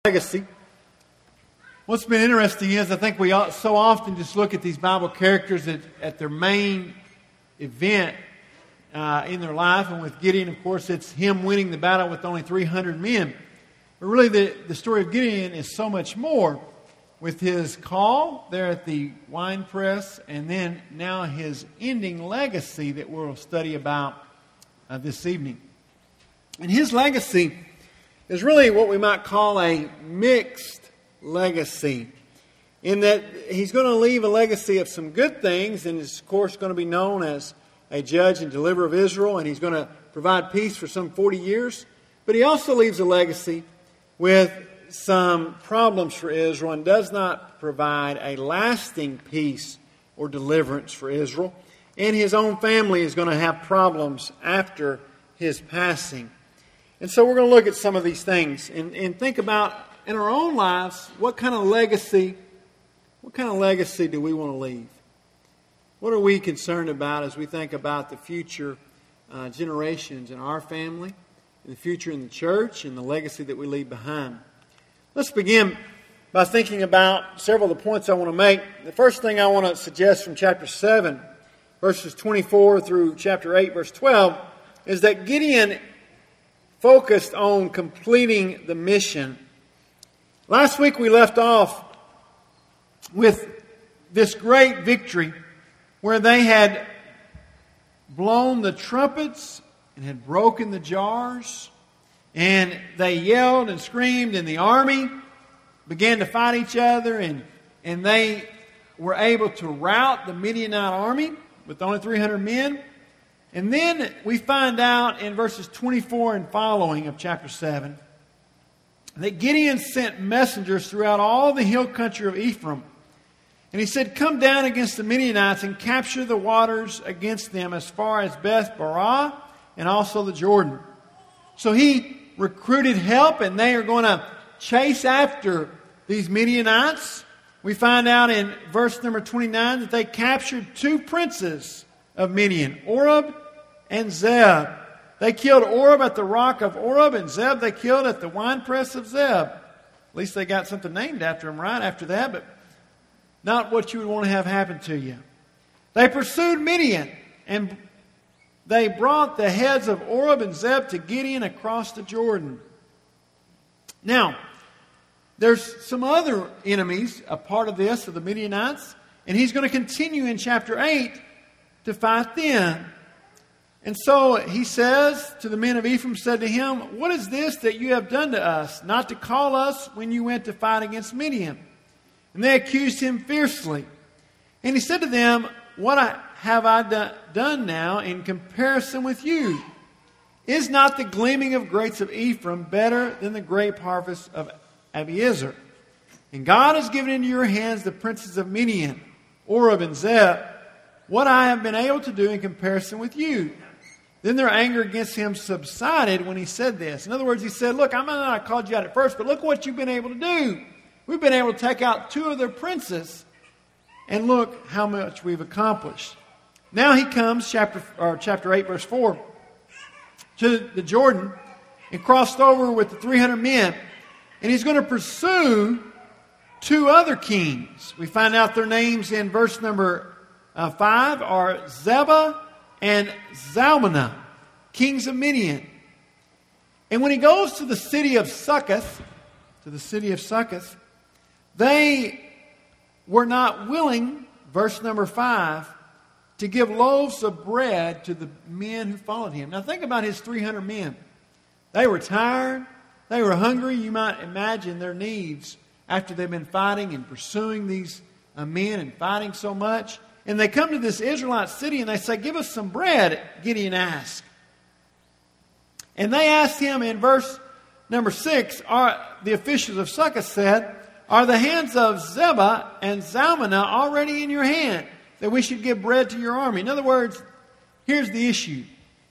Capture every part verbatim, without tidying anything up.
Legacy. What's been interesting is I think we so often just look at these Bible characters at, at their main event uh, in their life. And with Gideon, of course, it's him winning the battle with only three hundred men. But really the, the story of Gideon is so much more, with his call there at the wine press and then now his ending legacy that we'll study about uh, this evening. And his legacy is really what we might call a mixed legacy, in that he's going to leave a legacy of some good things, and is of course going to be known as a judge and deliverer of Israel, and he's going to provide peace for some forty years. But he also leaves a legacy with some problems for Israel and does not provide a lasting peace or deliverance for Israel. And his own family is going to have problems after his passing. And so we're going to look at some of these things and, and think about, in our own lives, what kind of legacy, what kind of legacy do we want to leave? What are we concerned about as we think about the future uh, generations in our family, in the future in the church, and the legacy that we leave behind? Let's begin by thinking about several of the points I want to make. The first thing I want to suggest from chapter seven, verses twenty-four through chapter eight, verse twelve, is that Gideon focused on completing the mission. Last week we left off with this great victory where they had blown the trumpets and had broken the jars, and they yelled and screamed, and the army began to fight each other, and, and they were able to rout the Midianite army with only three hundred men. And then we find out in verses twenty-four and following of chapter seven that Gideon sent messengers throughout all the hill country of Ephraim. And he said, "Come down against the Midianites and capture the waters against them as far as Beth Barah and also the Jordan." So he recruited help, and they are going to chase after these Midianites. We find out in verse number twenty-nine that they captured two princes of Midian, Oreb and Zeb. They killed Oreb at the rock of Oreb, and Zeb they killed at the winepress of Zeb. At least they got something named after him right after that, but not what you would want to have happen to you. They pursued Midian, and they brought the heads of Oreb and Zeb to Gideon across the Jordan. Now, there's some other enemies, a part of this, of the Midianites, and he's going to continue in chapter eight to fight them. And so he says to the men of Ephraim, said to him, "What is this that you have done to us, not to call us when you went to fight against Midian?" And they accused him fiercely. And he said to them, "What I, have I do, done now in comparison with you? Is not the gleaming of grapes of Ephraim better than the grape harvest of Abiezer? And God has given into your hands the princes of Midian, Oreb and Zeb. What I have been able to do in comparison with you." Then their anger against him subsided when he said this. In other words, he said, "Look, I might not have called you out at first, but look what you've been able to do. We've been able to take out two of their princes, and look how much we've accomplished." Now he comes, chapter or chapter eight, verse four, to the Jordan and crossed over with the three hundred men. And he's going to pursue two other kings. We find out their names in verse number uh, five are Zebah and Zalmunna, kings of Midian. And when he goes to the city of Succoth, to the city of Succoth, they were not willing, verse number five, to give loaves of bread to the men who followed him. Now think about his three hundred men. They were tired. They were hungry. You might imagine their needs after they've been fighting and pursuing these uh, men and fighting so much. And they come to this Israelite city and they say, "Give us some bread," Gideon asked. And they asked him in verse number six, are, the officials of Succoth said, "Are the hands of Zebah and Zalmunna already in your hand, that we should give bread to your army?" In other words, here's the issue.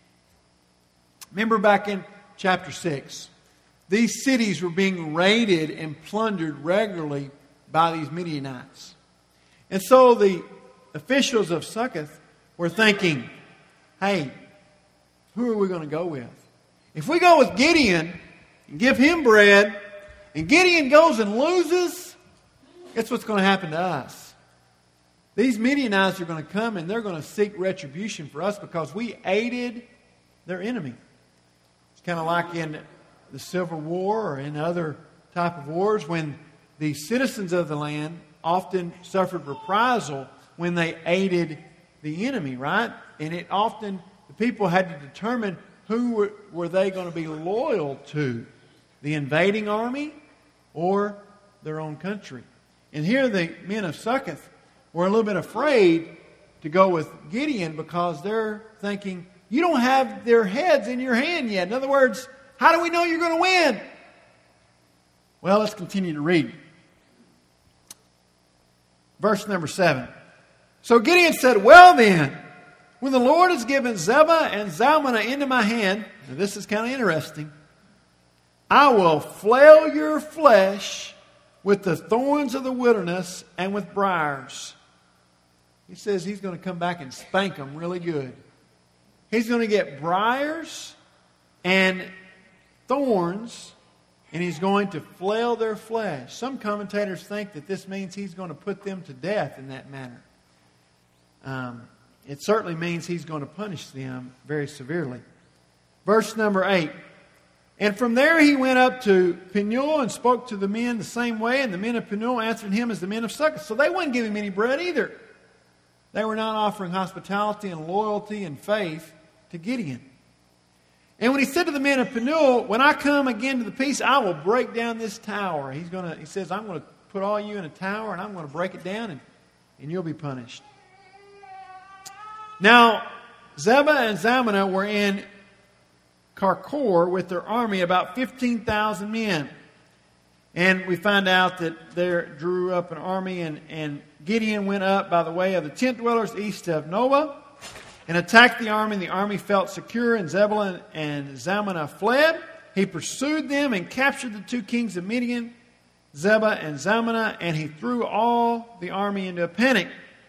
Remember back in chapter six, these cities were being raided and plundered regularly by these Midianites. And so the officials of Succoth were thinking, "Hey, who are we going to go with? If we go with Gideon and give him bread, and Gideon goes and loses, guess what's going to happen to us? These Midianites are going to come and they're going to seek retribution for us because we aided their enemy. It's kind of like in the Civil War or in other type of wars when the citizens of the land often suffered reprisal when they aided the enemy, right? And it often, the people had to determine who were, were they going to be loyal to, the invading army or their own country. And here the men of Succoth were a little bit afraid to go with Gideon because they're thinking, you don't have their heads in your hand yet. In other words, how do we know you're going to win? Well, let's continue to read. Verse number seven. So Gideon said, well then, when the Lord has given Zebah and Zalmunna into my hand, and this is kind of interesting, I will flail your flesh with the thorns of the wilderness and with briars. He says he's going to come back and spank them really good. He's going to get briars and thorns, and he's going to flail their flesh. Some commentators think that this means he's going to put them to death in that manner. Um, it certainly means he's going to punish them very severely. Verse number eight. And from there he went up to Penuel and spoke to the men the same way, and the men of Penuel answered him as the men of Succoth. So they wouldn't give him any bread either. They were not offering hospitality and loyalty and faith to Gideon. And when he said to the men of Penuel, when I come again to the peace, I will break down this tower. He's going to, he says, I'm going to put all you in a tower and I'm going to break it down and, and you'll be punished. Now, Zebah and Zalmunna were in Karkor with their army, about fifteen thousand men. And we find out that they drew up an army, and, and Gideon went up by the way of the tent dwellers east of Noah and attacked the army. The army felt secure, and Zebulun and Zalmunna fled. He pursued them and captured the two kings of Midian, Zebah and Zalmunna, and he threw all the army into a panic.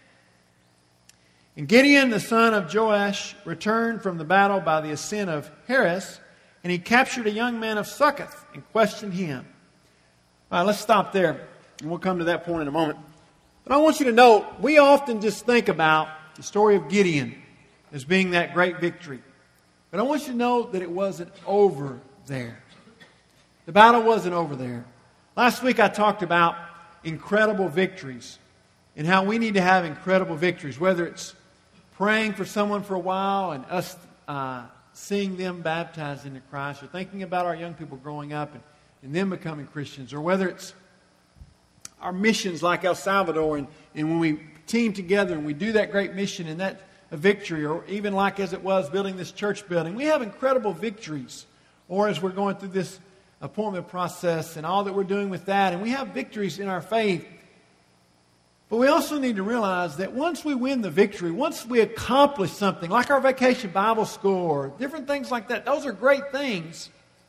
And Gideon, the son of Joash, returned from the battle by the ascent of Heres, and he captured a young man of Succoth and questioned him. All right, let's stop there, and we'll come to that point in a moment. But I want you to know, we often just think about the story of Gideon as being that great victory. But I want you to know that it wasn't over there. The battle wasn't over there. Last week I talked about incredible victories and how we need to have incredible victories, whether it's praying for someone for a while and us uh, seeing them baptized into Christ, or thinking about our young people growing up and, and them becoming Christians, or whether it's our missions like El Salvador, and, and when we team together and we do that great mission and that a victory, or even like as it was building this church building. We have incredible victories. Or as we're going through this appointment process and all that we're doing with that, and we have victories in our faith. But we also need to realize that once we win the victory, once we accomplish something, like our vacation Bible school or different things like that, those are great things.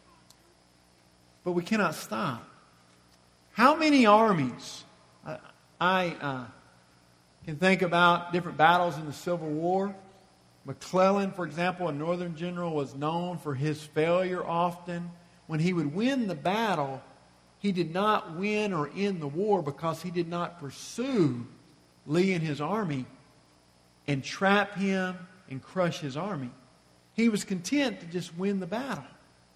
But we cannot stop. How many armies? I, I uh, can think about different battles in the Civil War. McClellan, for example, a Northern general, was known for his failure often. When he would win the battle, he did not win or end the war because he did not pursue Lee and his army and trap him and crush his army. He was content to just win the battle.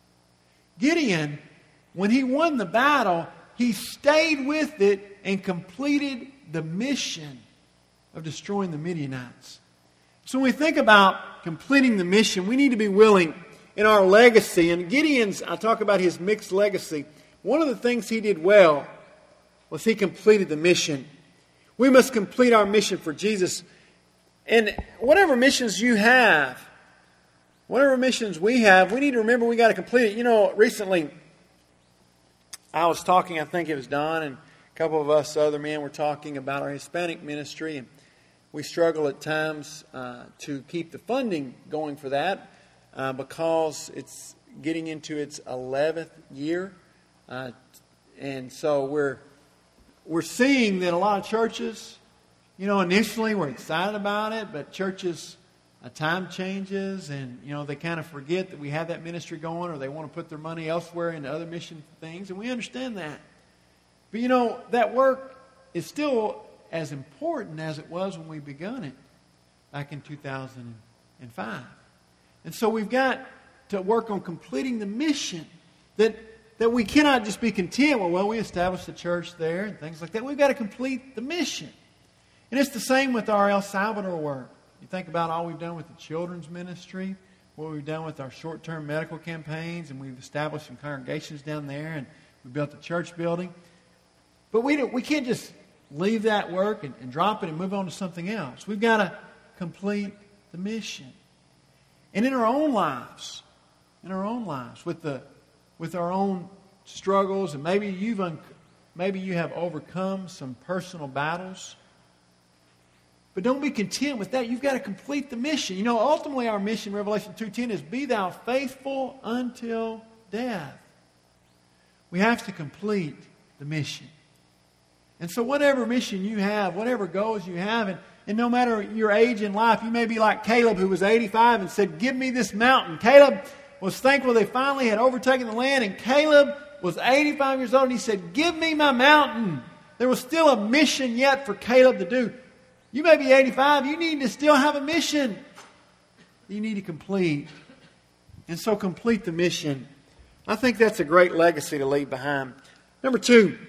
Gideon, when he won the battle, he stayed with it and completed the mission of destroying the Midianites. So when we think about completing the mission, we need to be willing in our legacy. And Gideon's, I talk about his mixed legacy. One of the things he did well was he completed the mission. We must complete our mission for Jesus. And whatever missions you have, whatever missions we have, we need to remember we got to complete it. You know, recently I was talking, I think it was Don and a couple of us other men were talking about our Hispanic ministry, and we struggle at times uh, to keep the funding going for that uh, because it's getting into its eleventh year. Uh, and so we're we're seeing that a lot of churches, you know, initially we're excited about it, but churches a time changes and, you know, they kind of forget that we have that ministry going, or they want to put their money elsewhere into other mission things, and we understand that. But, you know, that work is still as important as it was when we begun it back in two thousand five. And so we've got to work on completing the mission, that that we cannot just be content with, well, we established a church there and things like that. We've got to complete the mission. And it's the same with our El Salvador work. You think about all we've done with the children's ministry, what we've done with our short-term medical campaigns, and we've established some congregations down there, and we built a church building. But we don't, we can't just leave that work and, and drop it and move on to something else. We've got to complete the mission. And in our own lives, in our own lives, with the with our own struggles, and maybe you've un- maybe you have overcome some personal battles. But don't be content with that. You've got to complete the mission. You know, ultimately our mission, Revelation two ten, is be thou faithful until death. We have to complete the mission. And so whatever mission you have, whatever goals you have, and, and no matter your age in life, you may be like Caleb, who was eighty-five and said, give me this mountain. Caleb was thankful they finally had overtaken the land, and Caleb was eighty-five years old, and he said, give me my mountain. There was still a mission yet for Caleb to do. You may be eighty-five, you need to still have a mission you need to complete. And so complete the mission. I think that's a great legacy to leave behind. Number two,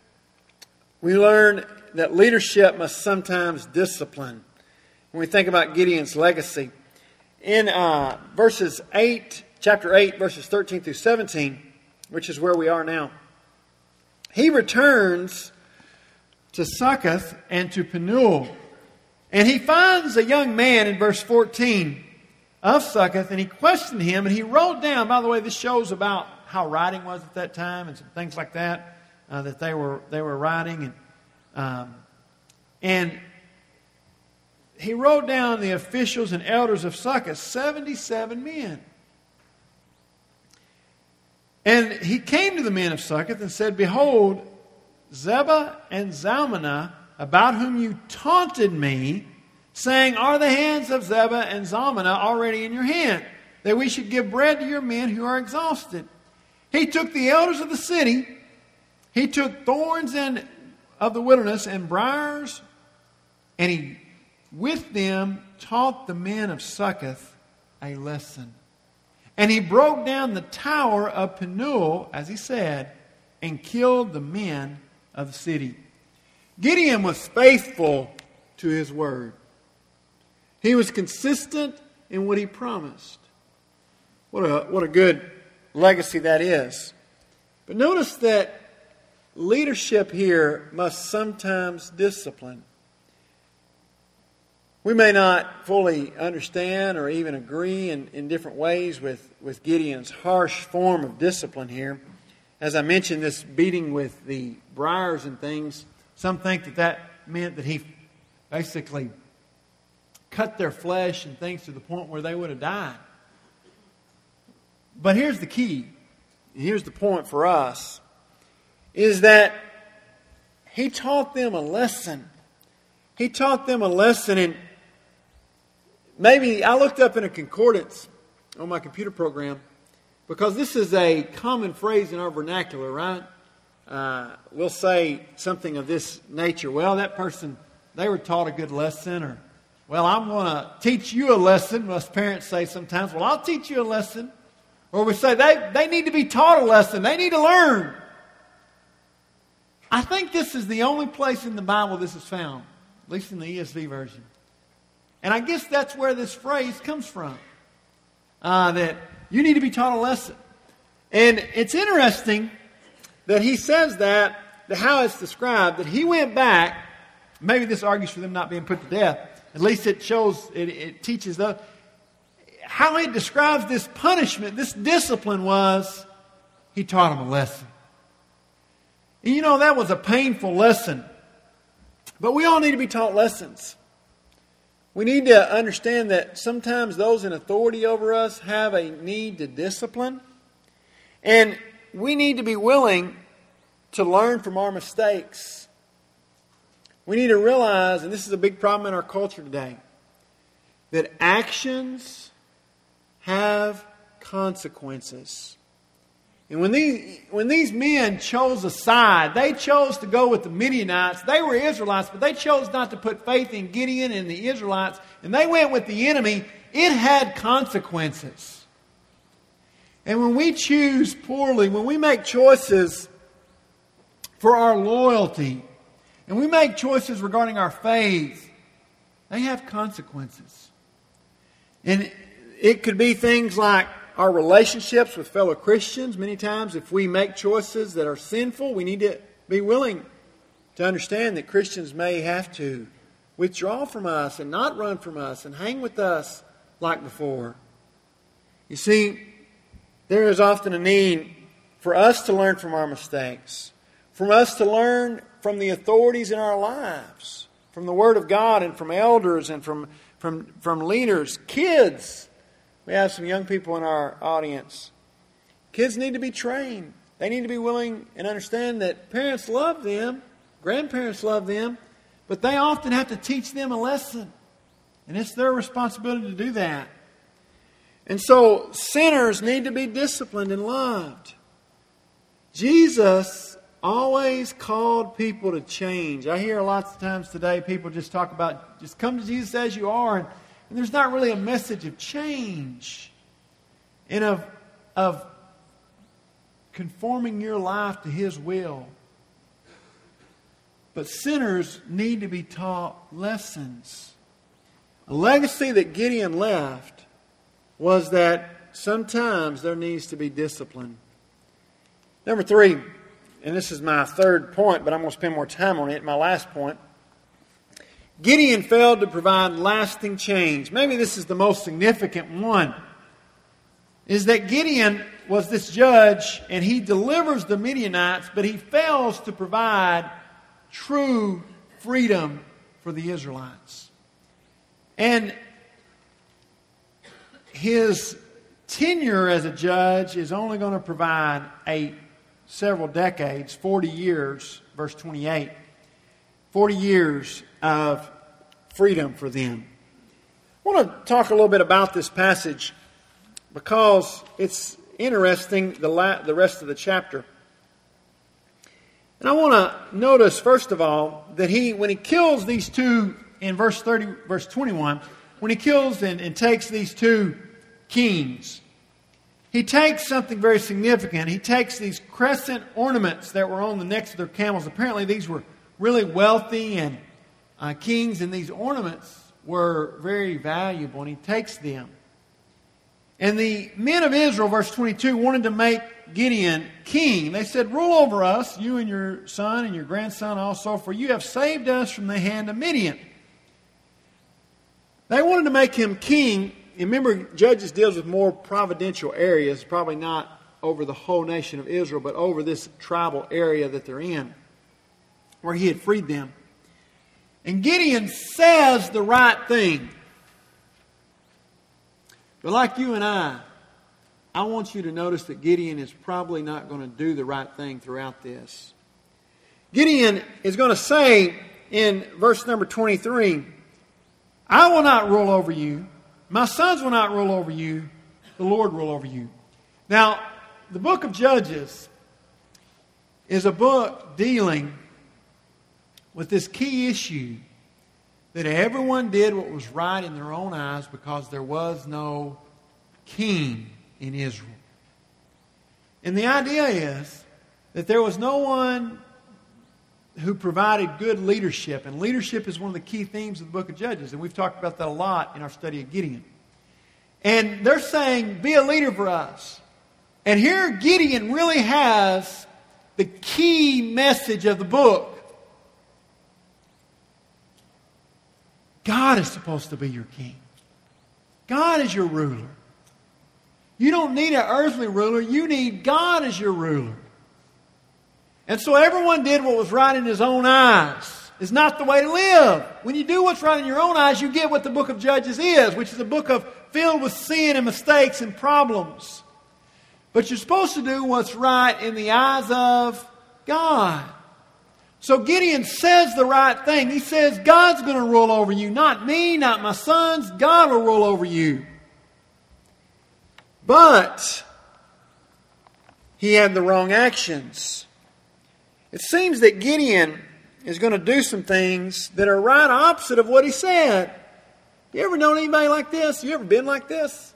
we learn that leadership must sometimes discipline. When we think about Gideon's legacy, in uh, verses eight, chapter eight, verses thirteen through seventeen, which is where we are now, he returns to Succoth and to Penuel. And he finds a young man in verse fourteen of Succoth, and he questioned him, and he wrote down, by the way, this shows about how writing was at that time and some things like that, uh, that they were they were writing. And, um, and he wrote down the officials and elders of Succoth, seventy-seven men. And he came to the men of Succoth and said, behold, Zebah and Zalmunna, about whom you taunted me, saying, are the hands of Zebah and Zalmunna already in your hand, that we should give bread to your men who are exhausted? He took the elders of the city, he took thorns and of the wilderness and briars, and he with them taught the men of Succoth a lesson. And he broke down the tower of Penuel, as he said, and killed the men of the city. Gideon was faithful to his word. He was consistent in what he promised. What a, what a good legacy that is. But notice that leadership here must sometimes discipline. We may not fully understand or even agree in, in different ways with, with Gideon's harsh form of discipline here. As I mentioned, this beating with the briars and things, some think that that meant that he basically cut their flesh and things to the point where they would have died. But here's the key, and here's the point for us, is that he taught them a lesson. He taught them a lesson, and maybe I looked up in a concordance on my computer program, because this is a common phrase in our vernacular, right? Uh, we'll say something of this nature. Well, that person, they were taught a good lesson. Or, well, I'm going to teach you a lesson. Most parents say sometimes, well, I'll teach you a lesson. Or we say, they, they need to be taught a lesson. They need to learn. I think this is the only place in the Bible this is found, at least in the E S V version. And I guess that's where this phrase comes from, uh, that you need to be taught a lesson. And it's interesting that he says that, that how it's described, that he went back. Maybe this argues for them not being put to death. At least it shows, it, it teaches us how it describes this punishment, this discipline was, he taught them a lesson. And you know, that was a painful lesson. But we all need to be taught lessons. We need to understand that sometimes those in authority over us have a need to discipline. And we need to be willing to learn from our mistakes. We need to realize, and this is a big problem in our culture today, that actions have consequences. And when these, when these men chose a side, they chose to go with the Midianites. They were Israelites, but they chose not to put faith in Gideon and the Israelites, and they went with the enemy. It had consequences. And when we choose poorly, when we make choices for our loyalty, and we make choices regarding our faith, they have consequences. And it could be things like our relationships with fellow Christians. Many times if we make choices that are sinful, we need to be willing to understand that Christians may have to withdraw from us and not run from us and hang with us like before. You see, there is often a need for us to learn from our mistakes, for us to learn from the authorities in our lives, from the Word of God and from elders and from, from, from leaders, kids. We have some young people in our audience. Kids need to be trained. They need to be willing and understand that parents love them, grandparents love them, but they often have to teach them a lesson. And it's their responsibility to do that. And so sinners need to be disciplined and loved. Jesus always called people to change. I hear lots of times today people just talk about just come to Jesus as you are, and, and there's not really a message of change and of, of conforming your life to His will. But sinners need to be taught lessons. A legacy that Gideon left was that sometimes there needs to be discipline. Number three, and this is my third point, but I'm going to spend more time on it, my last point. Gideon failed to provide lasting change. Maybe this is the most significant one. Is that Gideon was this judge and he delivers the Midianites, but he fails to provide true freedom for the Israelites. And his tenure as a judge is only going to provide a several decades, forty years, verse twenty-eight. forty years of freedom for them. I want to talk a little bit about this passage because it's interesting, the, la- the rest of the chapter. And I want to notice, first of all, that he, when he kills these two, in verse thirty, verse twenty-one, when he kills and, and takes these two kings, he takes something very significant. He takes these crescent ornaments that were on the necks of their camels. Apparently these were really wealthy and uh, kings, and these ornaments were very valuable, and he takes them. And the men of Israel, verse twenty-two, wanted to make Gideon king. They said, "Rule over us, you and your son and your grandson also, for you have saved us from the hand of Midian." They wanted to make him king. And remember, Judges deals with more providential areas, probably not over the whole nation of Israel, but over this tribal area that they're in, where he had freed them. And Gideon says the right thing. But like you and I, I want you to notice that Gideon is probably not going to do the right thing throughout this. Gideon is going to say in verse number twenty-three, "I will not rule over you. My sons will not rule over you. The Lord will rule over you." Now, the book of Judges is a book dealing with this key issue that everyone did what was right in their own eyes because there was no king in Israel. And the idea is that there was no one who provided good leadership. And leadership is one of the key themes of the book of Judges. And we've talked about that a lot in our study of Gideon. And they're saying, be a leader for us. And here Gideon really has the key message of the book. God is supposed to be your king. God is your ruler. You don't need an earthly ruler. You need God as your ruler. And so everyone did what was right in his own eyes. It's not the way to live. When you do what's right in your own eyes, you get what the book of Judges is, which is a book of filled with sin and mistakes and problems. But you're supposed to do what's right in the eyes of God. So Gideon says the right thing. He says, God's going to rule over you. Not me, not my sons. God will rule over you. But he had the wrong actions. It seems that Gideon is going to do some things that are right opposite of what he said. You ever known anybody like this? You ever been like this?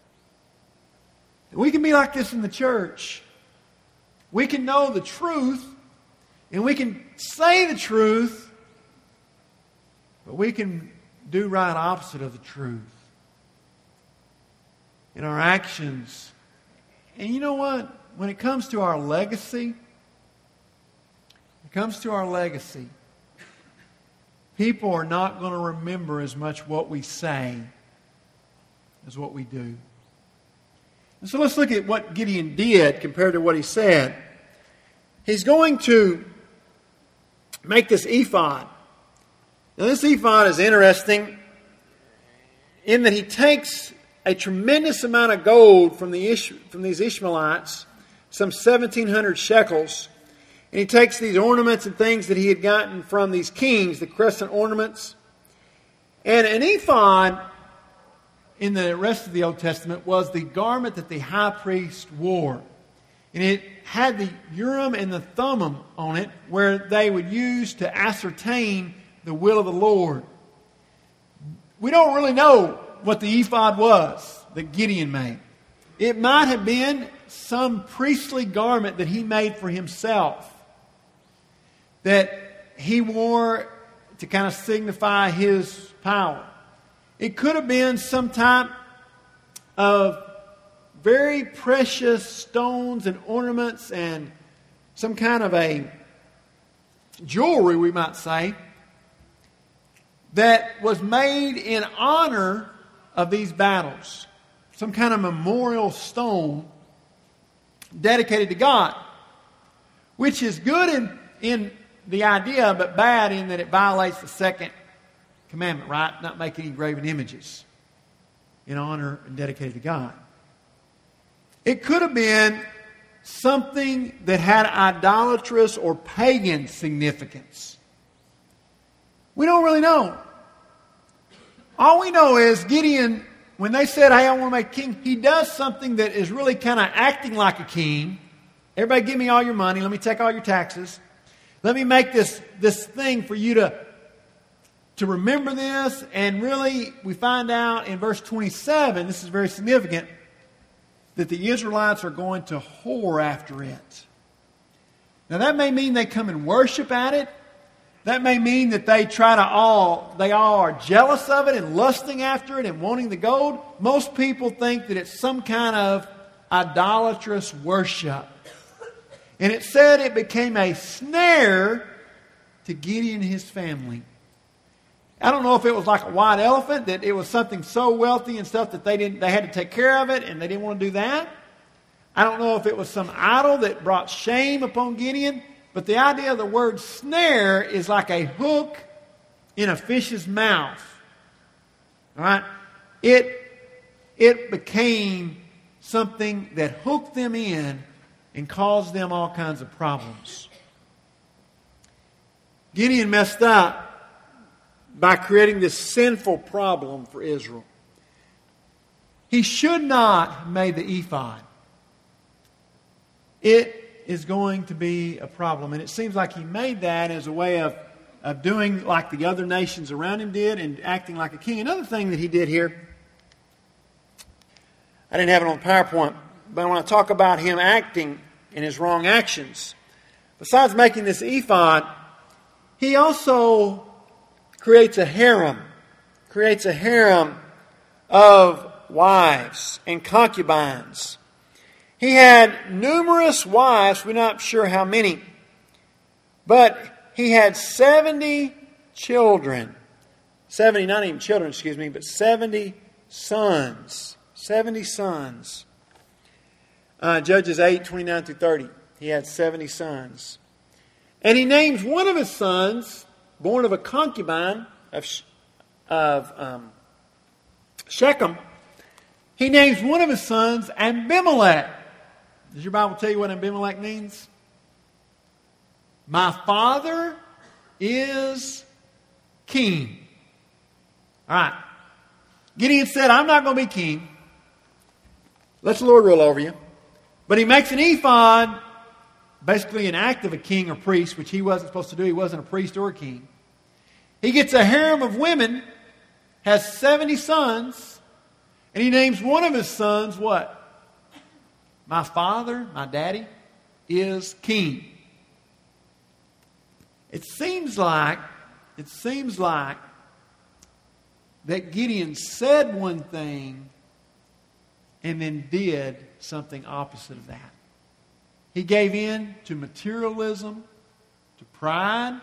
We can be like this in the church. We can know the truth, and we can say the truth, but we can do right opposite of the truth in our actions. And you know what? When it comes to our legacy, when it comes to our legacy, people are not going to remember as much what we say as what we do. And so let's look at what Gideon did compared to what he said. He's going to make this ephod. Now this ephod is interesting in that he takes a tremendous amount of gold from the Ish- from these Ishmaelites, some seventeen hundred shekels, and he takes these ornaments and things that he had gotten from these kings, the crescent ornaments. And an ephod in the rest of the Old Testament was the garment that the high priest wore. And it had the Urim and the Thummim on it, where they would use to ascertain the will of the Lord. We don't really know what the ephod was that Gideon made. It might have been some priestly garment that he made for himself, that he wore to kind of signify his power. It could have been some type of very precious stones and ornaments and some kind of a jewelry, we might say, that was made in honor of these battles. Some kind of memorial stone dedicated to God, which is good in, in the idea, but bad in that it violates the second commandment, right? Not make any graven images in honor and dedicated to God. It could have been something that had idolatrous or pagan significance. We don't really know. All we know is Gideon, when they said, hey, I want to make a king, he does something that is really kind of acting like a king. Everybody give me all your money. Let me take all your taxes. Let me make this, this thing for you to, to remember this. And really, we find out in verse twenty-seven, this is very significant, that the Israelites are going to whore after it. Now that may mean they come and worship at it. That may mean that they try to all, they all are jealous of it and lusting after it and wanting the gold. Most people think that it's some kind of idolatrous worship. And it said it became a snare to Gideon and his family. I don't know if it was like a white elephant, that it was something so wealthy and stuff that they didn't, they had to take care of it and they didn't want to do that. I don't know if it was some idol that brought shame upon Gideon. But the idea of the word snare is like a hook in a fish's mouth. All right? It, it became something that hooked them in and caused them all kinds of problems. Gideon messed up by creating this sinful problem for Israel. He should not have made the ephod. It is going to be a problem. And it seems like he made that as a way of, of doing like the other nations around him did and acting like a king. Another thing that he did here, I didn't have it on PowerPoint, but I want to talk about him acting in his wrong actions. Besides making this ephod, he also creates a harem, creates a harem of wives and concubines. He had numerous wives, we're not sure how many, but he had seventy children. seventy, not even children, excuse me, but seventy sons. seventy sons. Uh, Judges eight, twenty-nine through thirty. He had seventy sons. And he names one of his sons, born of a concubine of, of um, Shechem. He names one of his sons Abimelech. Does your Bible tell you what Abimelech means? My father is king. All right. Gideon said, I'm not going to be king. Let the Lord rule over you. But he makes an ephod, basically an act of a king or priest, which he wasn't supposed to do. He wasn't a priest or a king. He gets a harem of women, has seventy sons, and he names one of his sons what? My father, my daddy, is king. It seems like, it seems like that Gideon said one thing and then did something opposite of that. He gave in to materialism, to pride,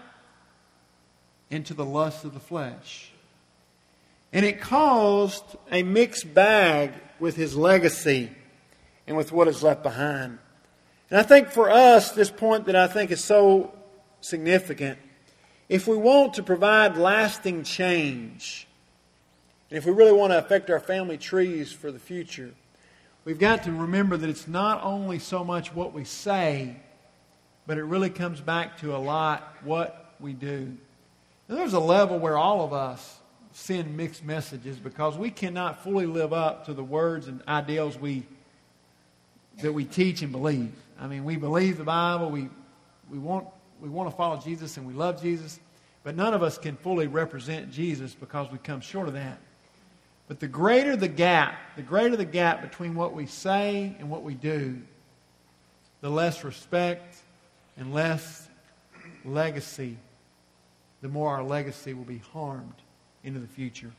and to the lust of the flesh. And it caused a mixed bag with his legacy and with what is left behind. And I think for us, this point that I think is so significant, if we want to provide lasting change, and if we really want to affect our family trees for the future, we've got to remember that it's not only so much what we say, but it really comes back to a lot what we do. And there's a level where all of us send mixed messages because we cannot fully live up to the words and ideals we that we teach and believe. I mean, we believe the Bible, we we want we want to follow Jesus and we love Jesus, but none of us can fully represent Jesus because we come short of that. But the greater the gap, the greater the gap between what we say and what we do, the less respect and less legacy, the more our legacy will be harmed into the future.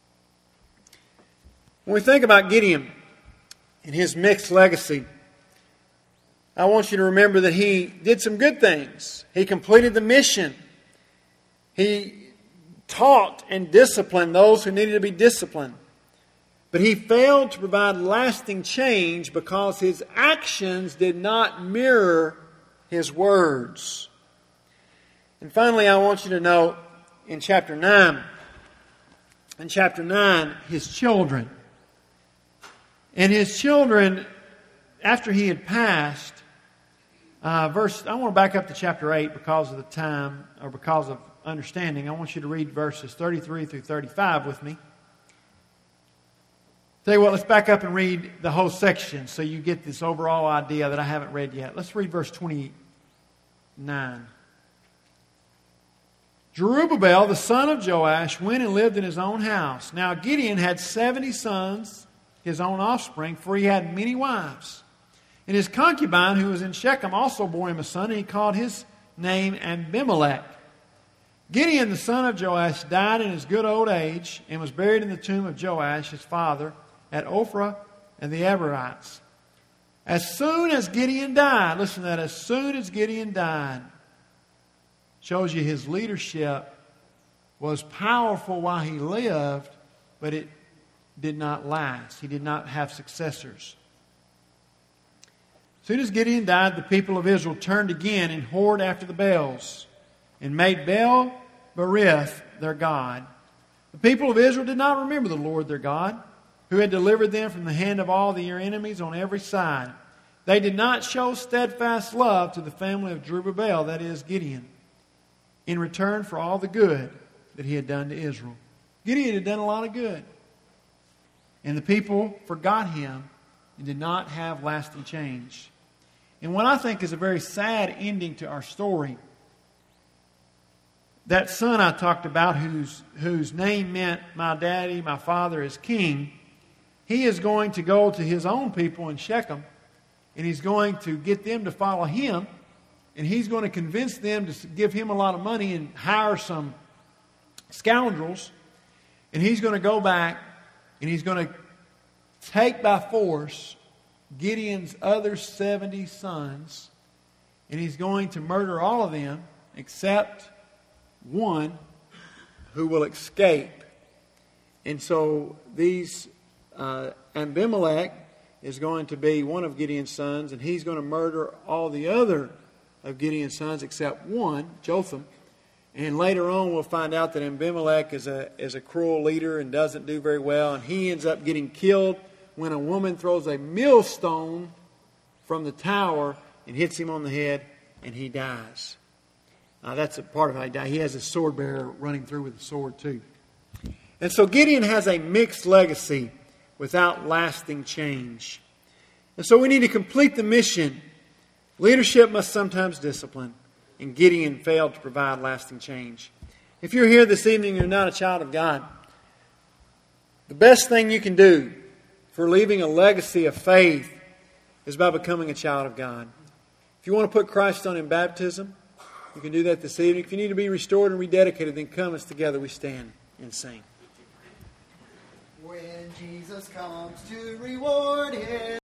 When we think about Gideon and his mixed legacy, I want you to remember that he did some good things. He completed the mission. He taught and disciplined those who needed to be disciplined. But he failed to provide lasting change because his actions did not mirror his words. And finally, I want you to note in chapter nine, in chapter nine, his children. And his children, after he had passed, uh, verse, I want to back up to chapter eight because of the time, or because of understanding. I want you to read verses thirty-three through thirty-five with me. Tell you what, let's back up and read the whole section so you get this overall idea that I haven't read yet. Let's read verse twenty-nine. Jerubbaal, the son of Joash, went and lived in his own house. Now Gideon had seventy sons, his own offspring, for he had many wives. And his concubine, who was in Shechem, also bore him a son, and he called his name Abimelech. Gideon, the son of Joash, died in his good old age, and was buried in the tomb of Joash, his father, at Ophrah and the Abarites. As soon as Gideon died, listen to that, as soon as Gideon died, shows you his leadership was powerful while he lived, but it did not last. He did not have successors. As soon as Gideon died, the people of Israel turned again and whored after the Baals and made Baal Berith their god. The people of Israel did not remember the Lord their God, who had delivered them from the hand of all their enemies on every side. They did not show steadfast love to the family of Jerubbaal, that is, Gideon, in return for all the good that he had done to Israel. Gideon had done a lot of good. And the people forgot him and did not have lasting change. And what I think is a very sad ending to our story, that son I talked about whose, whose name meant my daddy, my father is king, he is going to go to his own people in Shechem, and he's going to get them to follow him, and he's going to convince them to give him a lot of money and hire some scoundrels, and he's going to go back and he's going to take by force Gideon's other seventy sons, and he's going to murder all of them except one who will escape. And so these uh, Abimelech is going to be one of Gideon's sons, and he's going to murder all the other of Gideon's sons except one, Jotham. And later on we'll find out that Abimelech is a, is a cruel leader and doesn't do very well, and he ends up getting killed when a woman throws a millstone from the tower and hits him on the head, and he dies. Uh, that's a part of how he died. He has a sword bearer running through with a sword too. And so Gideon has a mixed legacy without lasting change. And so we need to complete the mission. Leadership must sometimes discipline, and Gideon failed to provide lasting change. If you're here this evening and you're not a child of God, the best thing you can do for leaving a legacy of faith is by becoming a child of God. If you want to put Christ on in baptism, you can do that this evening. If you need to be restored and rededicated, then come as together we stand and sing. When Jesus comes to reward his